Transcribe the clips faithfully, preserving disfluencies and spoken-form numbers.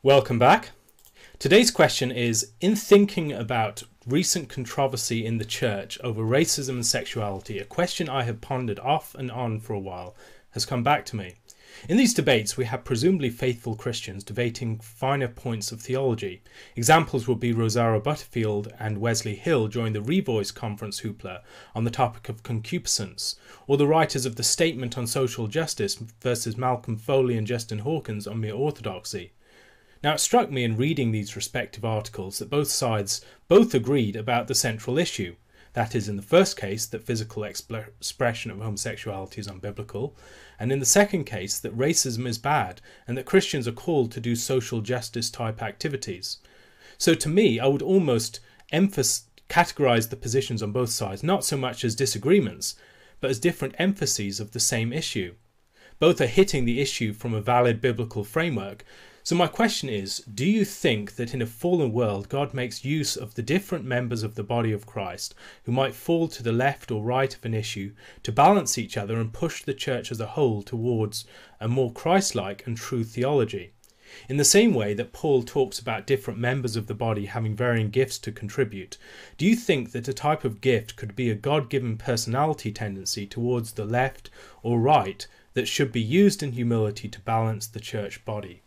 Welcome back. Today's question is, in thinking about recent controversy in the church over racism and sexuality, a question I have pondered off and on for a while has come back to me. In these debates, we have presumably faithful Christians debating finer points of theology. Examples would be Rosario Butterfield and Wesley Hill during the Revoice Conference hoopla on the topic of concupiscence, or the writers of the Statement on Social Justice versus Malcolm Foley and Justin Hawkins on mere orthodoxy. Now, it struck me in reading these respective articles that both sides both agreed about the central issue. That is, in the first case, that physical expl- expression of homosexuality is unbiblical, and in the second case, that racism is bad, and that Christians are called to do social justice type activities. So to me, I would almost emphasize, categorize the positions on both sides, not so much as disagreements, but as different emphases of the same issue. Both are hitting the issue from a valid biblical framework. So my question is, do you think that in a fallen world God makes use of the different members of the body of Christ who might fall to the left or right of an issue to balance each other and push the church as a whole towards a more Christ-like and true theology? In the same way that Paul talks about different members of the body having varying gifts to contribute, do you think that a type of gift could be a God-given personality tendency towards the left or right that should be used in humility to balance the church body?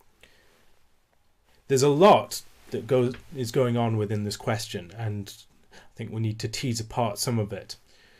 There's a lot that goes is going on within this question, and I think we need to tease apart some of it.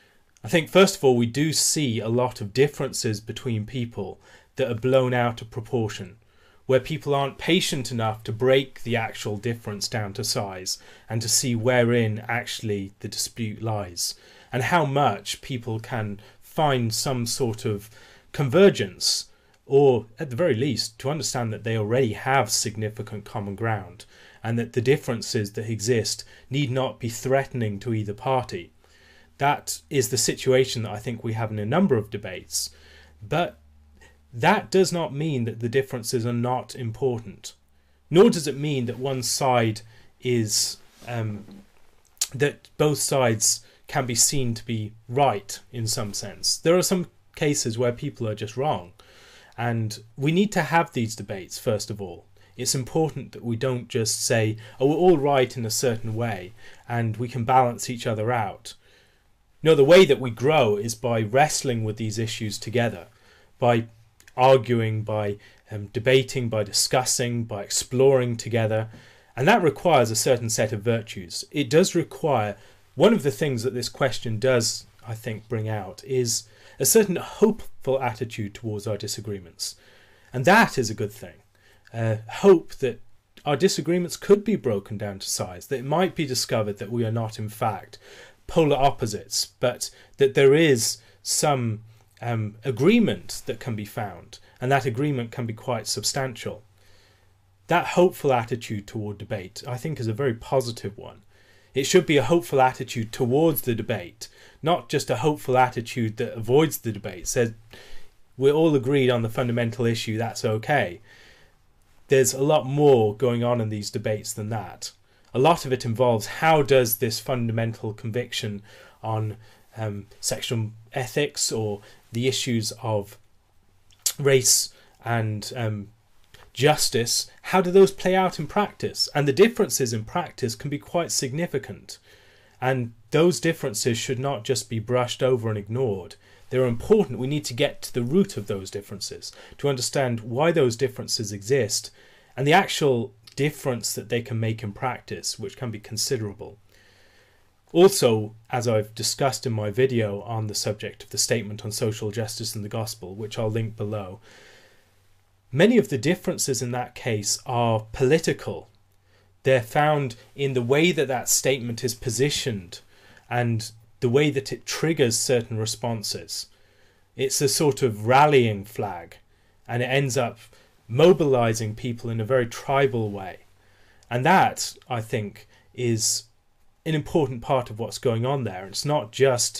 I think, first of all, we do see a lot of differences between people that are blown out of proportion, where people aren't patient enough to break the actual difference down to size and to see wherein actually the dispute lies, and how much people can find some sort of convergence, or at the very least to understand that they already have significant common ground and that the differences that exist need not be threatening to either party. That is the situation that I think we have in a number of debates, but that does not mean that the differences are not important, nor does it mean that one side is um, that both sides can be seen to be right in some sense. There are some cases where people are just wrong. And we need to have these debates, first of all. It's important that we don't just say, oh, we're all right in a certain way and we can balance each other out. No, the way that we grow is by wrestling with these issues together, by arguing, by um, debating, by discussing, by exploring together. And that requires a certain set of virtues. It does require, one of the things that this question does, I think, bring out is a certain hopeful attitude towards our disagreements. And that is a good thing. Uh, hope that our disagreements could be broken down to size, that it might be discovered that we are not in fact polar opposites, but that there is some um, agreement that can be found, and that agreement can be quite substantial. That hopeful attitude toward debate, I think, is a very positive one. It should be a hopeful attitude towards the debate, not just a hopeful attitude that avoids the debate, says we're all agreed on the fundamental issue, that's okay. There's a lot more going on in these debates than that. A lot of it involves how does this fundamental conviction on um, sexual ethics or the issues of race and um, justice, how do those play out in practice? And the differences in practice can be quite significant. And those differences should not just be brushed over and ignored. They're important. We need to get to the root of those differences to understand why those differences exist and the actual difference that they can make in practice, which can be considerable. Also, as I've discussed in my video on the subject of the Statement on Social Justice and the Gospel, which I'll link below, many of the differences in that case are political. They're found in the way that that statement is positioned and the way that it triggers certain responses. It's a sort of rallying flag, and it ends up mobilizing people in a very tribal way. And that, I think, is an important part of what's going on there. It's not just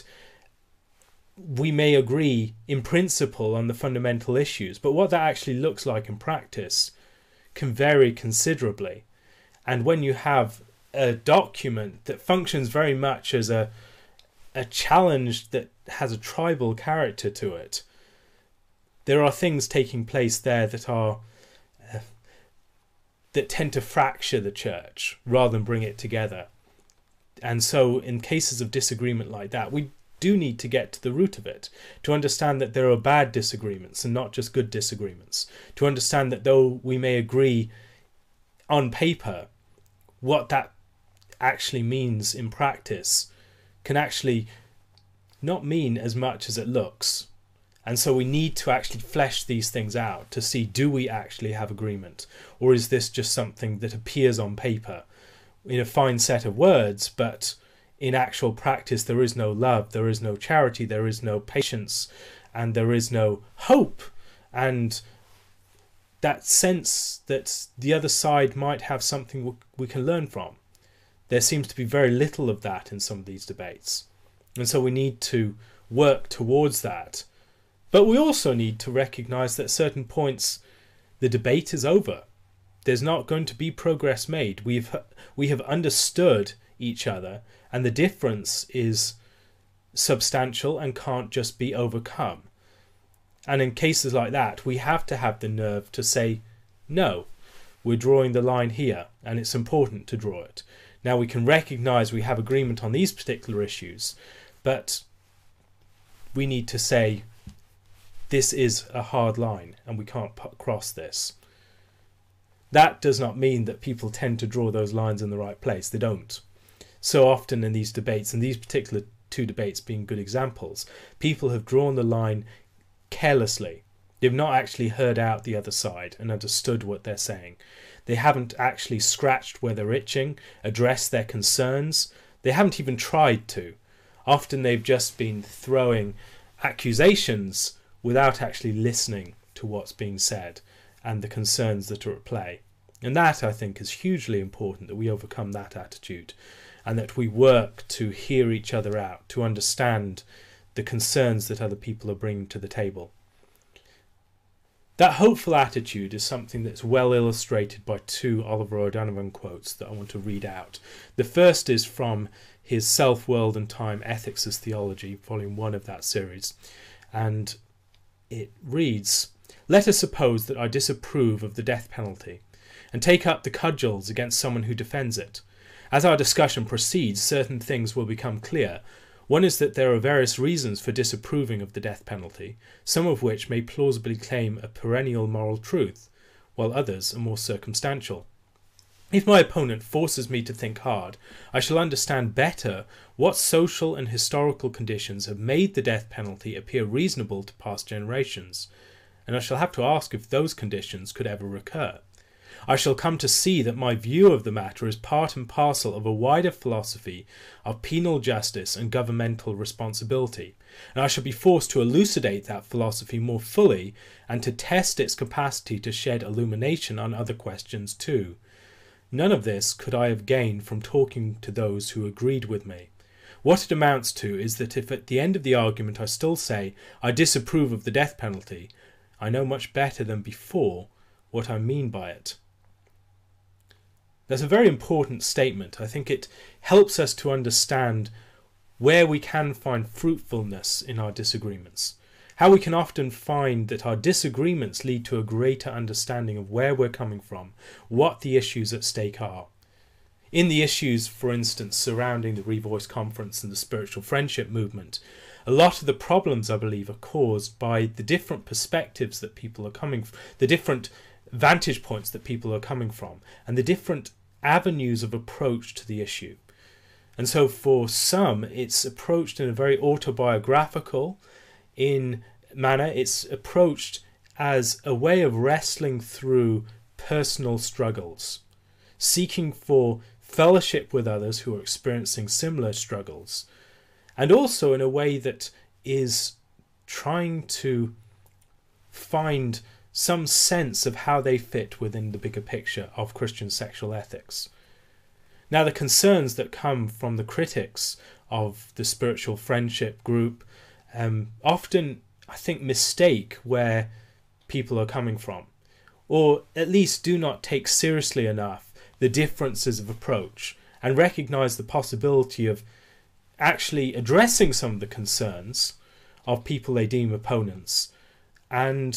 we may agree in principle on the fundamental issues, but what that actually looks like in practice can vary considerably. And when you have a document that functions very much as a a challenge that has a tribal character to it, there are things taking place there that are uh, that tend to fracture the church rather than bring it together. And so in cases of disagreement like that, we do need to get to the root of it, to understand that there are bad disagreements and not just good disagreements, to understand that though we may agree on paper, what that actually means in practice can actually not mean as much as it looks. And so we need to actually flesh these things out to see, do we actually have agreement, or is this just something that appears on paper in a fine set of words, but in actual practice there is no love, there is no charity, there is no patience, and there is no hope, and that sense that the other side might have something we can learn from. There seems to be very little of that in some of these debates, and so we need to work towards that. But we also need to recognise that at certain points the debate is over. There's not going to be progress made. We've we have understood each other, and the difference is substantial and can't just be overcome. And in cases like that, we have to have the nerve to say, no, we're drawing the line here, and it's important to draw it. Now we can recognise we have agreement on these particular issues, but we need to say, this is a hard line and we can't cross this. That does not mean that people tend to draw those lines in the right place. They don't. So often in these debates, and these particular two debates being good examples, people have drawn the line carelessly. They've not actually heard out the other side and understood what they're saying. They haven't actually scratched where they're itching, addressed their concerns. They haven't even tried to. Often they've just been throwing accusations without actually listening to what's being said and the concerns that are at play. And that, I think, is hugely important, that we overcome that attitude and that we work to hear each other out, to understand the concerns that other people are bringing to the table. That hopeful attitude is something that's well illustrated by two Oliver O'Donovan quotes that I want to read out. The first is from his Self, World and Time, Ethics as Theology, volume one of that series, and it reads, "Let us suppose that I disapprove of the death penalty and take up the cudgels against someone who defends it. As our discussion proceeds, certain things will become clear. One is that there are various reasons for disapproving of the death penalty, some of which may plausibly claim a perennial moral truth, while others are more circumstantial. If my opponent forces me to think hard, I shall understand better what social and historical conditions have made the death penalty appear reasonable to past generations, and I shall have to ask if those conditions could ever recur. I shall come to see that my view of the matter is part and parcel of a wider philosophy of penal justice and governmental responsibility, and I shall be forced to elucidate that philosophy more fully and to test its capacity to shed illumination on other questions too. None of this could I have gained from talking to those who agreed with me. What it amounts to is that if at the end of the argument I still say I disapprove of the death penalty, I know much better than before what I mean by it." That's a very important statement. I think it helps us to understand where we can find fruitfulness in our disagreements, how we can often find that our disagreements lead to a greater understanding of where we're coming from, what the issues at stake are. In the issues, for instance, surrounding the Revoice Conference and the spiritual friendship movement, a lot of the problems, I believe, are caused by the different perspectives that people are coming from, the different vantage points that people are coming from, and the different avenues of approach to the issue. And so for some, it's approached in a very autobiographical in manner. It's approached as a way of wrestling through personal struggles, seeking for fellowship with others who are experiencing similar struggles, and also in a way that is trying to find some sense of how they fit within the bigger picture of Christian sexual ethics. Now, the concerns that come from the critics of the spiritual friendship group um, often, I think, mistake where people are coming from, or at least do not take seriously enough the differences of approach and recognise the possibility of actually addressing some of the concerns of people they deem opponents and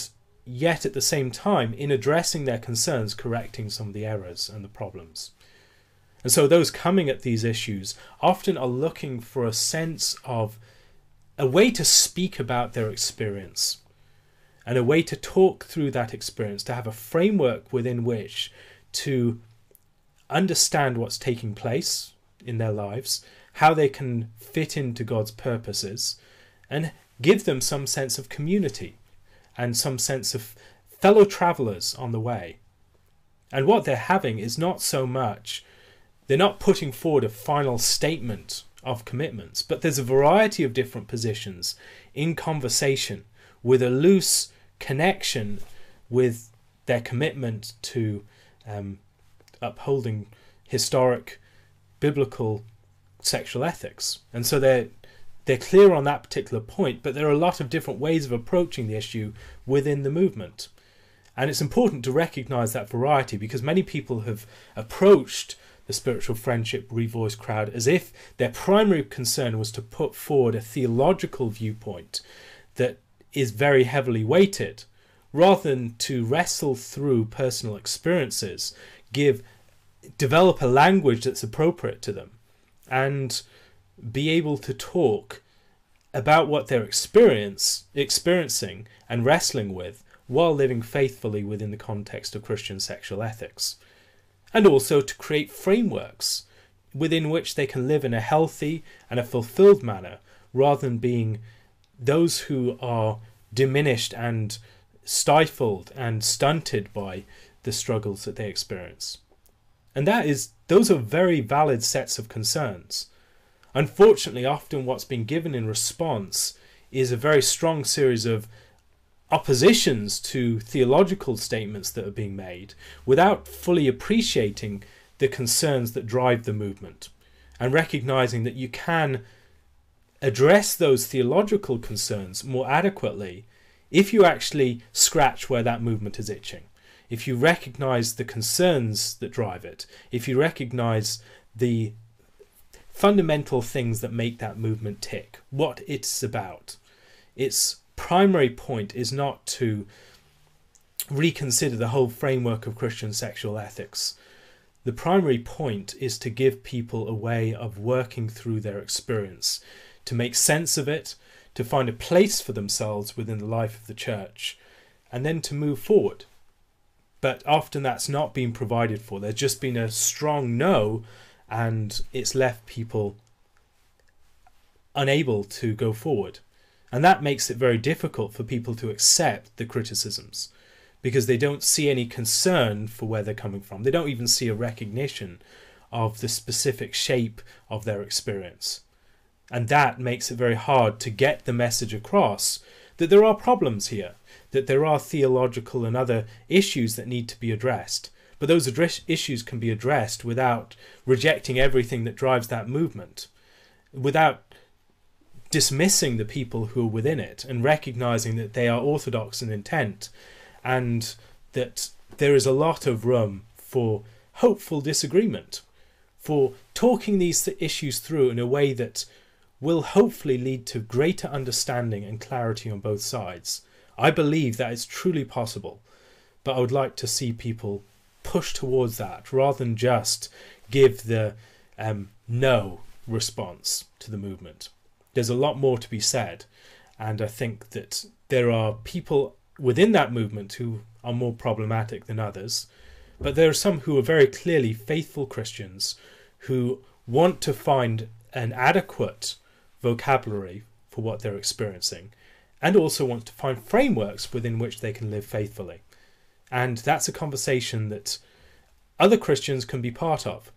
yet at the same time, in addressing their concerns, correcting some of the errors and the problems. And so those coming at these issues often are looking for a sense of a way to speak about their experience and a way to talk through that experience, to have a framework within which to understand what's taking place in their lives, how they can fit into God's purposes, and give them some sense of community and some sense of fellow travelers on the way. And what they're having is not so much, they're not putting forward a final statement of commitments, but there's a variety of different positions in conversation with a loose connection with their commitment to um, upholding historic biblical sexual ethics. And so they're they're clear on that particular point, but there are a lot of different ways of approaching the issue within the movement. And it's important to recognize that variety, because many people have approached the Spiritual Friendship Revoiced crowd as if their primary concern was to put forward a theological viewpoint that is very heavily weighted, rather than to wrestle through personal experiences, give develop a language that's appropriate to them, and be able to talk about what they're experience, experiencing and wrestling with while living faithfully within the context of Christian sexual ethics. And also to create frameworks within which they can live in a healthy and a fulfilled manner, rather than being those who are diminished and stifled and stunted by the struggles that they experience. And that is, those are very valid sets of concerns. Unfortunately, often what's been given in response is a very strong series of oppositions to theological statements that are being made, without fully appreciating the concerns that drive the movement, and recognizing that you can address those theological concerns more adequately if you actually scratch where that movement is itching. If you recognize the concerns that drive it, if you recognize the fundamental things that make that movement tick, what it's about. Its primary point is not to reconsider the whole framework of Christian sexual ethics. The primary point is to give people a way of working through their experience, to make sense of it, to find a place for themselves within the life of the church, and then to move forward. But often that's not been provided for. There's just been a strong no, and it's left people unable to go forward. And that makes it very difficult for people to accept the criticisms, because they don't see any concern for where they're coming from. They don't even see a recognition of the specific shape of their experience. And that makes it very hard to get the message across that there are problems here, that there are theological and other issues that need to be addressed. But those address- issues can be addressed without rejecting everything that drives that movement, without dismissing the people who are within it, and recognizing that they are orthodox in intent, and that there is a lot of room for hopeful disagreement, for talking these th- issues through in a way that will hopefully lead to greater understanding and clarity on both sides. I believe that is truly possible, but I would like to see people push towards that, rather than just give the um, no response to the movement. There's a lot more to be said, and I think that there are people within that movement who are more problematic than others, but there are some who are very clearly faithful Christians who want to find an adequate vocabulary for what they're experiencing, and also want to find frameworks within which they can live faithfully. And that's a conversation that other Christians can be part of,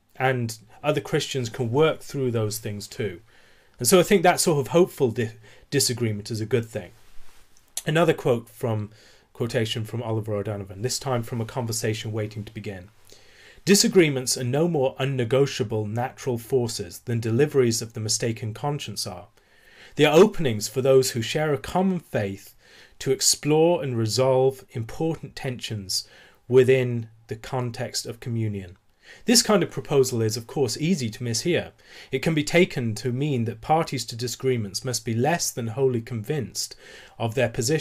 and other Christians can work through those things too. And so I think that sort of hopeful di- disagreement is a good thing. Another quote from quotation from Oliver O'Donovan, this time from A Conversation Waiting to Begin. Disagreements are no more unnegotiable natural forces than deliveries of the mistaken conscience are. They are openings for those who share a common faith to explore and resolve important tensions within the context of communion. This kind of proposal is, of course, easy to mishear. It can be taken to mean that parties to disagreements must be less than wholly convinced of their position,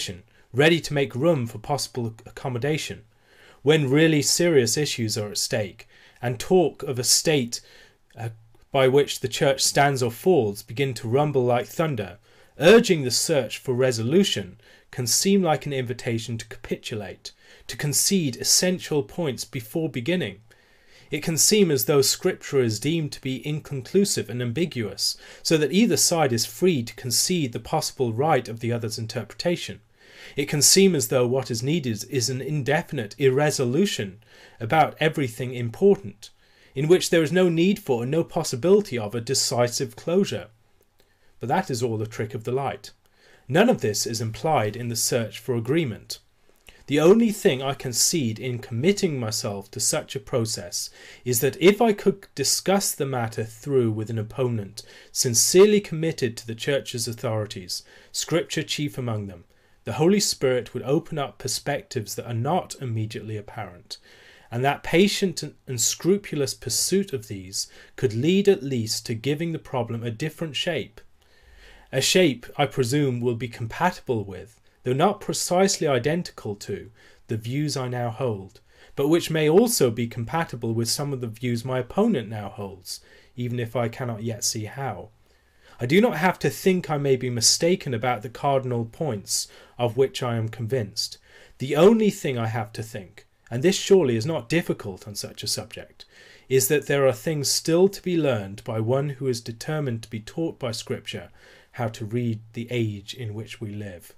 ready to make room for possible accommodation, when really serious issues are at stake, and talk of a state uh, by which the church stands or falls begin to rumble like thunder, urging the search for resolution can seem like an invitation to capitulate, to concede essential points before beginning. It can seem as though Scripture is deemed to be inconclusive and ambiguous, so that either side is free to concede the possible right of the other's interpretation. It can seem as though what is needed is an indefinite irresolution about everything important, in which there is no need for and no possibility of a decisive closure. But that is all the trick of the light. None of this is implied in the search for agreement. The only thing I concede in committing myself to such a process is that if I could discuss the matter through with an opponent sincerely committed to the Church's authorities, Scripture chief among them, the Holy Spirit would open up perspectives that are not immediately apparent, and that patient and scrupulous pursuit of these could lead at least to giving the problem a different shape. A shape, I presume, will be compatible with, though not precisely identical to, the views I now hold, but which may also be compatible with some of the views my opponent now holds, even if I cannot yet see how. I do not have to think I may be mistaken about the cardinal points of which I am convinced. The only thing I have to think, and this surely is not difficult on such a subject, is that there are things still to be learned by one who is determined to be taught by Scripture how to read the age in which we live.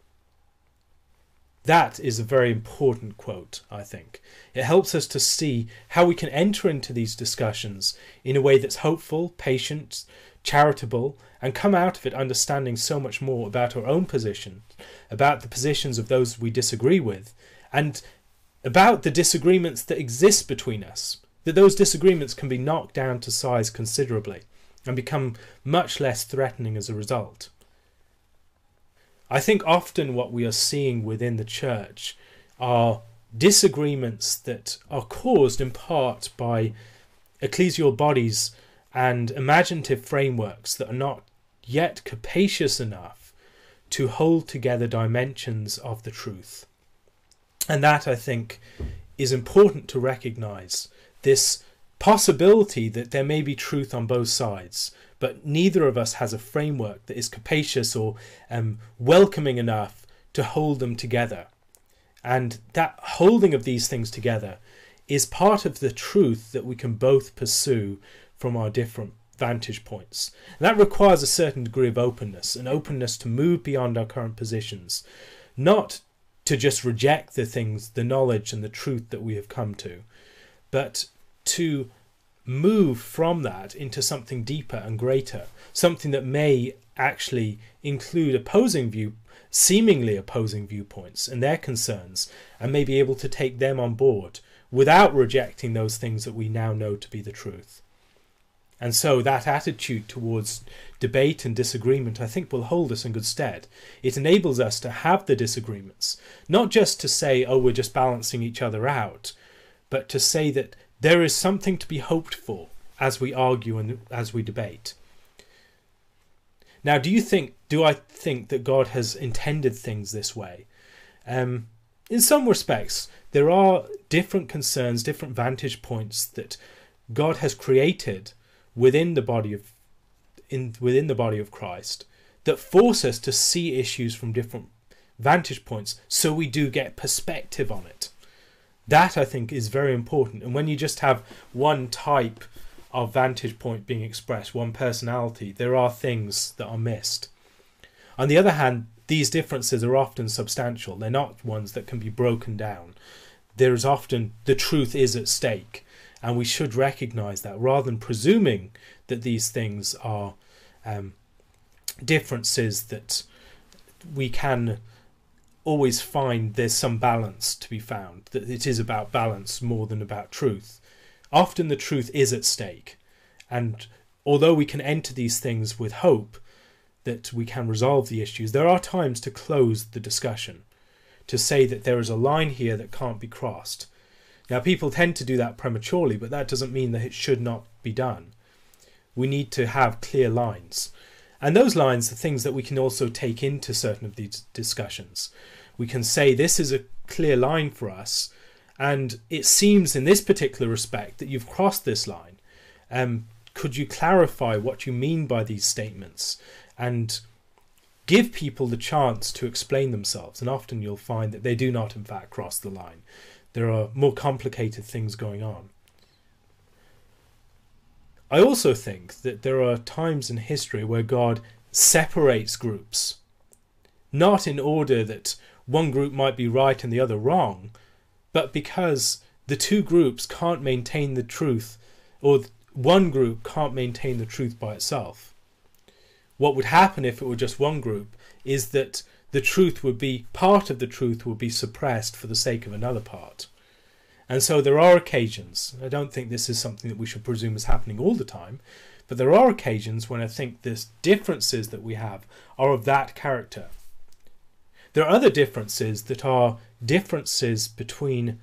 That is a very important quote, I think. It helps us to see how we can enter into these discussions in a way that's hopeful, patient, charitable, and come out of it understanding so much more about our own position, about the positions of those we disagree with, and about the disagreements that exist between us, that those disagreements can be knocked down to size considerably and become much less threatening as a result. I think often what we are seeing within the church are disagreements that are caused in part by ecclesial bodies and imaginative frameworks that are not yet capacious enough to hold together dimensions of the truth. And that, I think, is important to recognise, this possibility that there may be truth on both sides, but neither of us has a framework that is capacious or um, welcoming enough to hold them together. And that holding of these things together is part of the truth that we can both pursue from our different vantage points. And that requires a certain degree of openness, an openness to move beyond our current positions, not to just reject the things, the knowledge and the truth that we have come to, but to move from that into something deeper and greater, something that may actually include opposing view, seemingly opposing viewpoints and their concerns, and may be able to take them on board without rejecting those things that we now know to be the truth. And so that attitude towards debate and disagreement, I think, will hold us in good stead. It enables us to have the disagreements, not just to say, oh, we're just balancing each other out, but to say that there is something to be hoped for as we argue and as we debate. Now, do you think, do I think that God has intended things this way? Um, in some respects, there are different concerns, different vantage points that God has created within the body of in within the body of Christ that force us to see issues from different vantage points, so we do get perspective on it. That, I think, is very important. And when you just have one type of vantage point being expressed, one personality, there are things that are missed. On the other hand, these differences are often substantial. They're not ones that can be broken down. There is often, the truth is at stake, and we should recognise that rather than presuming that these things are um, differences that we can always find there's some balance to be found, that it is about balance more than about truth. Often the truth is at stake, and although we can enter these things with hope that we can resolve the issues, there are times to close the discussion, to say that there is a line here that can't be crossed. Now, people tend to do that prematurely, but that doesn't mean that it should not be done. We need to have clear lines. And those lines are things that we can also take into certain of these discussions. We can say this is a clear line for us, and it seems in this particular respect that you've crossed this line. Um, could you clarify what you mean by these statements and give people the chance to explain themselves? And often you'll find that they do not in fact cross the line. There are more complicated things going on. I also think that there are times in history where God separates groups, not in order that one group might be right and the other wrong, but because the two groups can't maintain the truth, or one group can't maintain the truth by itself. What would happen if it were just one group is that the truth would be, part of the truth would be suppressed for the sake of another part. And so there are occasions, I don't think this is something that we should presume is happening all the time, but there are occasions when I think the differences that we have are of that character. There are other differences that are differences between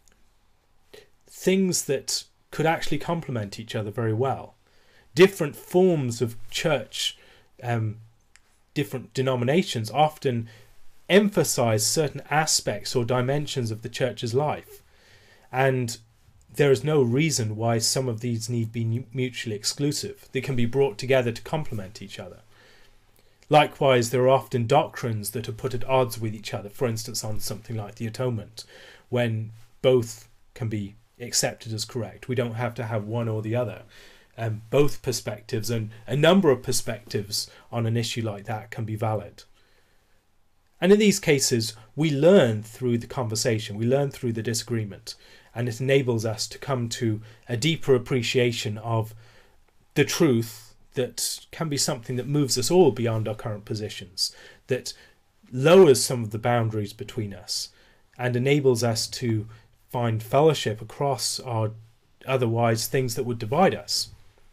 things that could actually complement each other very well. Different forms of church, um, different denominations often emphasize certain aspects or dimensions of the church's life. And there is no reason why some of these need be mutually exclusive. They can be brought together to complement each other. Likewise, there are often doctrines that are put at odds with each other, for instance, on something like the atonement, when both can be accepted as correct. We don't have to have one or the other. Um, both perspectives and a number of perspectives on an issue like that can be valid. And in these cases, we learn through the conversation, we learn through the disagreement, and it enables us to come to a deeper appreciation of the truth that can be something that moves us all beyond our current positions, that lowers some of the boundaries between us and enables us to find fellowship across our otherwise things that would divide us.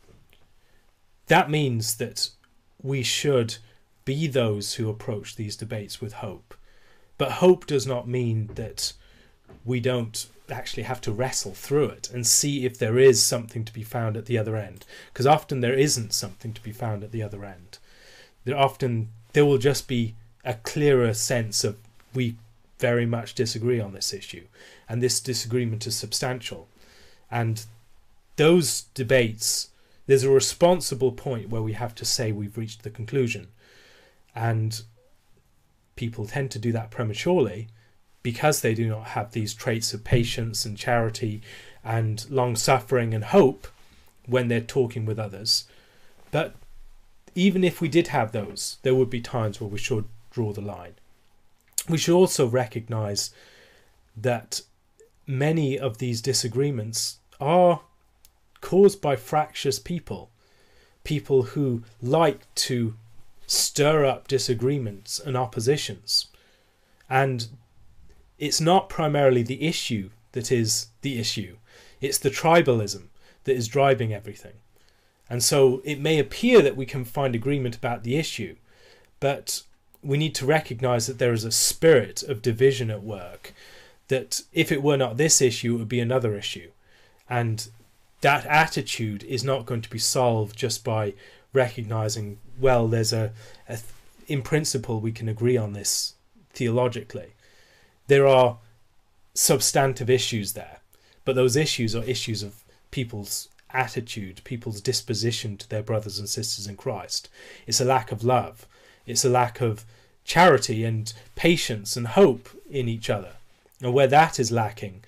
That means that we should be those who approach these debates with hope. But hope does not mean that we don't actually have to wrestle through it and see if there is something to be found at the other end, because often there isn't something to be found at the other end. There often there will just be a clearer sense of we very much disagree on this issue, and this disagreement is substantial. And those debates, there's a responsible point where we have to say we've reached the conclusion, and people tend to do that prematurely because they do not have these traits of patience and charity and long-suffering and hope when they're talking with others. But even if we did have those, there would be times where we should draw the line. We should also recognize that many of these disagreements are caused by fractious people, people who like to stir up disagreements and oppositions. And it's not primarily the issue that is the issue. It's the tribalism that is driving everything. And so it may appear that we can find agreement about the issue, but we need to recognize that there is a spirit of division at work, that if it were not this issue, it would be another issue. And that attitude is not going to be solved just by recognizing, well, there's a, a in principle we can agree on this theologically. There are substantive issues there, but those issues are issues of people's attitude, people's disposition to their brothers and sisters in Christ. It's a lack of love. It's a lack of charity and patience and hope in each other. And where that is lacking,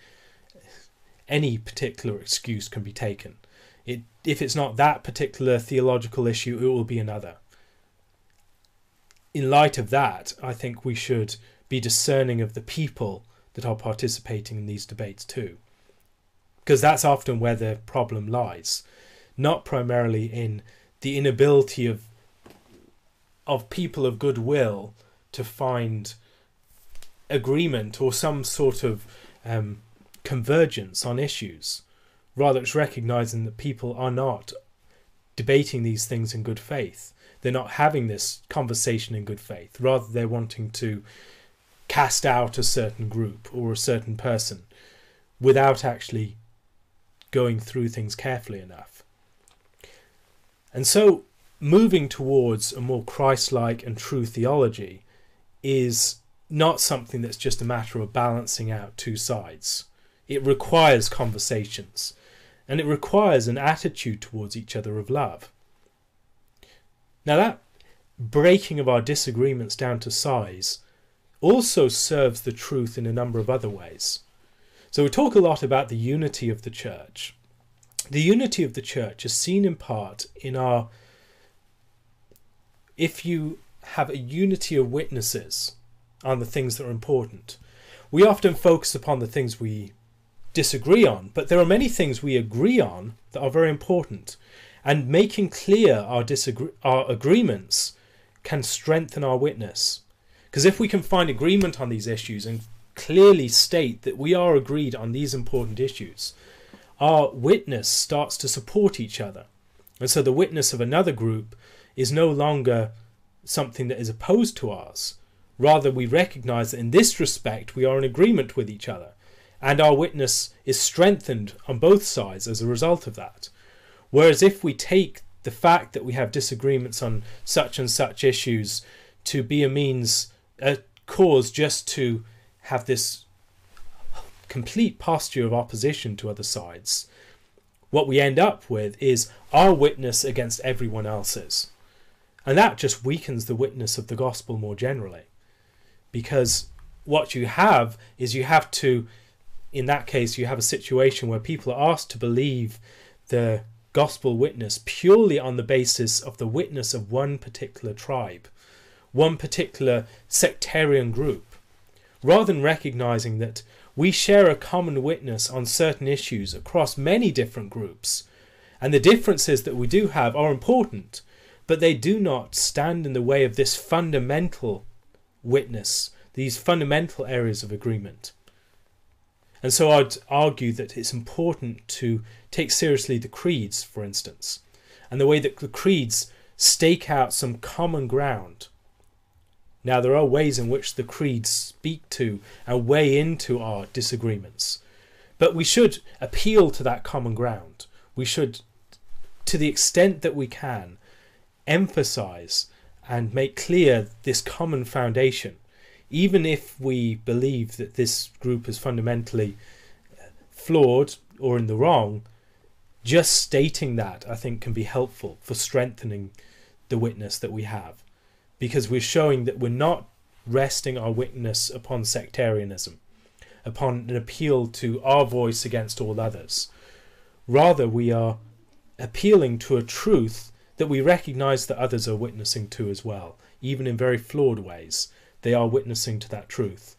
any particular excuse can be taken. It, if it's not that particular theological issue, it will be another. In light of that, I think we should be discerning of the people that are participating in these debates too. Because that's often where the problem lies. Not primarily in the inability of of people of goodwill to find agreement or some sort of um, convergence on issues. Rather, it's recognizing that people are not debating these things in good faith. They're not having this conversation in good faith. Rather, they're wanting to cast out a certain group or a certain person without actually going through things carefully enough. And so moving towards a more Christ-like and true theology is not something that's just a matter of balancing out two sides. It requires conversations, and it requires an attitude towards each other of love. Now, that breaking of our disagreements down to size also serves the truth in a number of other ways. So we talk a lot about the unity of the church. The unity of the church is seen in part in our, if you have a unity of witnesses on the things that are important. We often focus upon the things we disagree on, but there are many things we agree on that are very important, and making clear our disagree our agreements can strengthen our witness. Because if we can find agreement on these issues and clearly state that we are agreed on these important issues, our witness starts to support each other. And so the witness of another group is no longer something that is opposed to ours. Rather, we recognize that in this respect we are in agreement with each other, and our witness is strengthened on both sides as a result of that. Whereas if we take the fact that we have disagreements on such and such issues to be a means, a cause just to have this complete posture of opposition to other sides, what we end up with is our witness against everyone else's. And that just weakens the witness of the gospel more generally. Because what you have is you have to, in that case, you have a situation where people are asked to believe the gospel witness purely on the basis of the witness of one particular tribe, one particular sectarian group, rather than recognizing that we share a common witness on certain issues across many different groups, and the differences that we do have are important, but they do not stand in the way of this fundamental witness, these fundamental areas of agreement. And so I'd argue that it's important to take seriously the creeds, for instance, and the way that the creeds stake out some common ground. Now, there are ways in which the creeds speak to and weigh into our disagreements, but we should appeal to that common ground. We should, to the extent that we can, emphasize and make clear this common foundation, even if we believe that this group is fundamentally flawed or in the wrong. Just stating that, I think, can be helpful for strengthening the witness that we have, because we're showing that we're not resting our witness upon sectarianism, upon an appeal to our voice against all others. Rather, we are appealing to a truth that we recognize that others are witnessing to as well, even in very flawed ways. They are witnessing to that truth.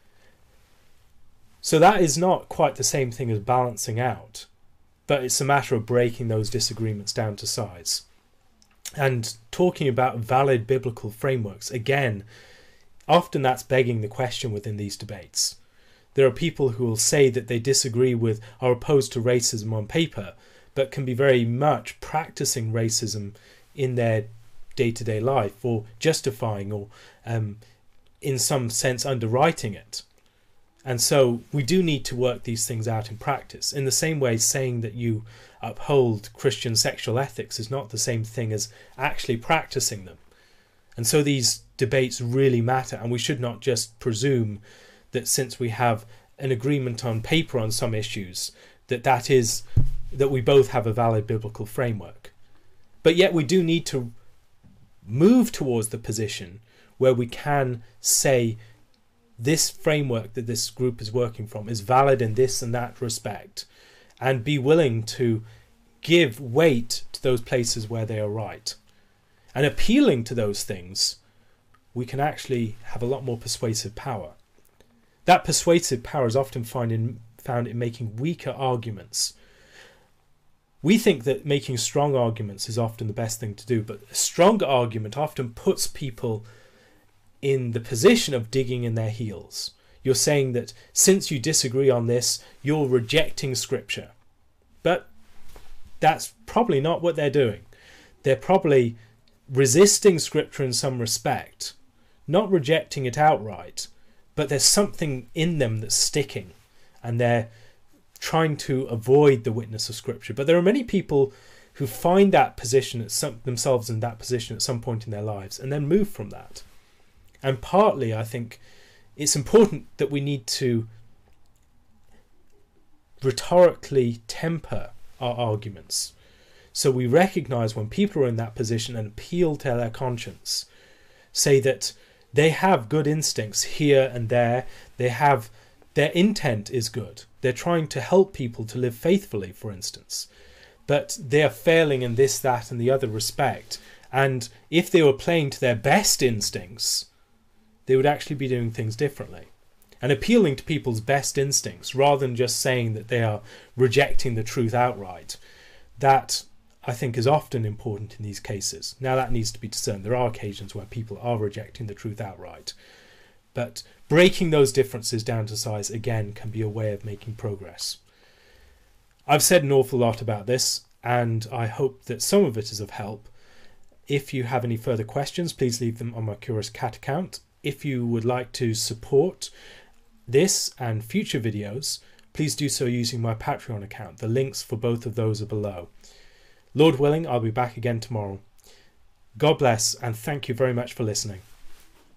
So that is not quite the same thing as balancing out, but it's a matter of breaking those disagreements down to size. And talking about valid biblical frameworks, again, often that's begging the question within these debates. There are people who will say that they disagree with, are opposed to racism on paper, but can be very much practicing racism in their day-to-day life, or justifying, or um, in some sense underwriting it. And so we do need to work these things out in practice. In the same way, saying that you uphold Christian sexual ethics is not the same thing as actually practicing them. And so these debates really matter, and we should not just presume that since we have an agreement on paper on some issues, that that is that we both have a valid biblical framework. But yet we do need to move towards the position where we can say this framework that this group is working from is valid in this and that respect, and be willing to give weight to those places where they are right. And appealing to those things, we can actually have a lot more persuasive power. That persuasive power is often found in, found in making weaker arguments. We think that making strong arguments is often the best thing to do, but a stronger argument often puts people in the position of digging in their heels. You're saying that since you disagree on this, you're rejecting Scripture. But that's probably not what they're doing. They're probably resisting Scripture in some respect, not rejecting it outright, but there's something in them that's sticking, and they're trying to avoid the witness of Scripture. But there are many people who find that position at some, themselves in that position at some point in their lives, and then move from that. And partly, I think, it's important that we need to rhetorically temper our arguments. So we recognize when people are in that position and appeal to their conscience, say that they have good instincts here and there, they have, their intent is good, they're trying to help people to live faithfully, for instance, but they're failing in this, that and the other respect. And if they were playing to their best instincts, they would actually be doing things differently. And appealing to people's best instincts rather than just saying that they are rejecting the truth outright, that I think is often important in these cases. Now that needs to be discerned. There are occasions where people are rejecting the truth outright. But breaking those differences down to size, again, can be a way of making progress. I've said an awful lot about this, and I hope that some of it is of help. If you have any further questions, please leave them on my Curious Cat account. If you would like to support this and future videos, please do so using my Patreon account. The links for both of those are below. Lord willing, I'll be back again tomorrow. God bless, and thank you very much for listening.